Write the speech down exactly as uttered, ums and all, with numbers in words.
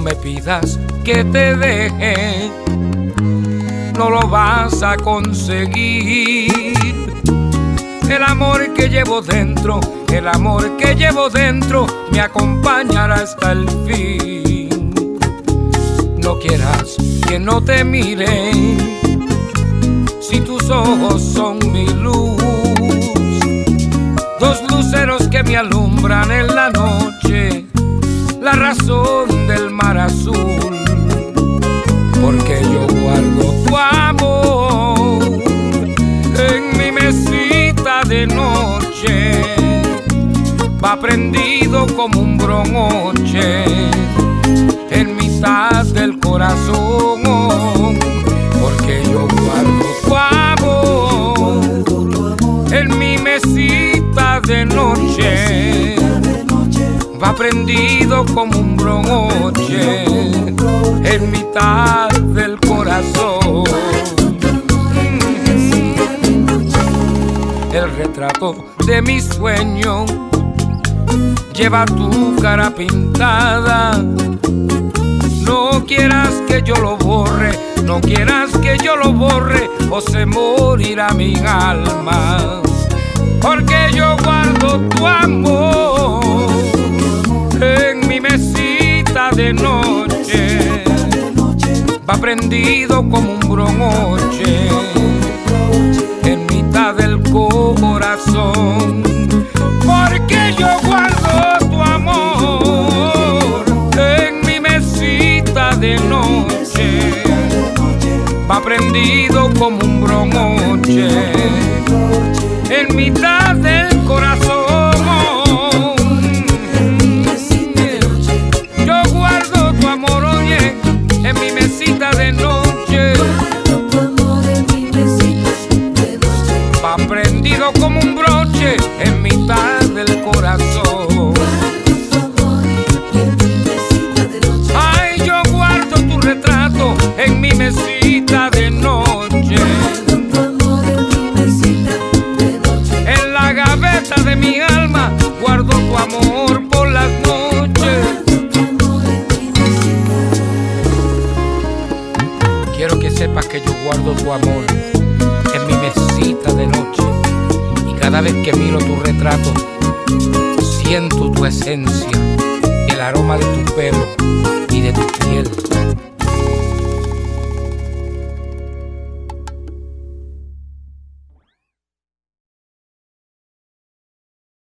me pidas que te deje, no lo vas a conseguir. El amor que llevo dentro, el amor que llevo dentro me acompañará hasta el fin. No quieras que no te mire, si tus ojos son mi luz, dos luceros que me alumbran en la noche, la razón del mar azul. Porque yo guardo tu amor en mi mesita de noche, va prendido como un bromoche en mitad del corazón. Porque yo guardo tu amor en mi mesita de noche, va prendido como un bromoche en mitad del corazón. El retrato de mi sueño lleva tu cara pintada. No quieras que yo lo borre, no quieras que yo lo borre, o se morirá mi alma. Porque yo guardo tu amor en mi mesita de noche, va prendido como un bromoche en mitad del corazón. Porque yo guardo tu amor en mi mesita de noche, va prendido como un bromoche en mitad del corazón. Yo guardo tu amor, oye, en mi mesita de noche, va prendido como un broche en mitad del corazón. Ay, yo guardo tu retrato en mi mesita de noche, en la gaveta de mi alma guardo tu amor por las noches. Quiero que sepas que yo guardo tu amor en mi mesita de noche, y cada vez que miro tu retrato siento tu esencia, el aroma de tu pelo y de tu piel.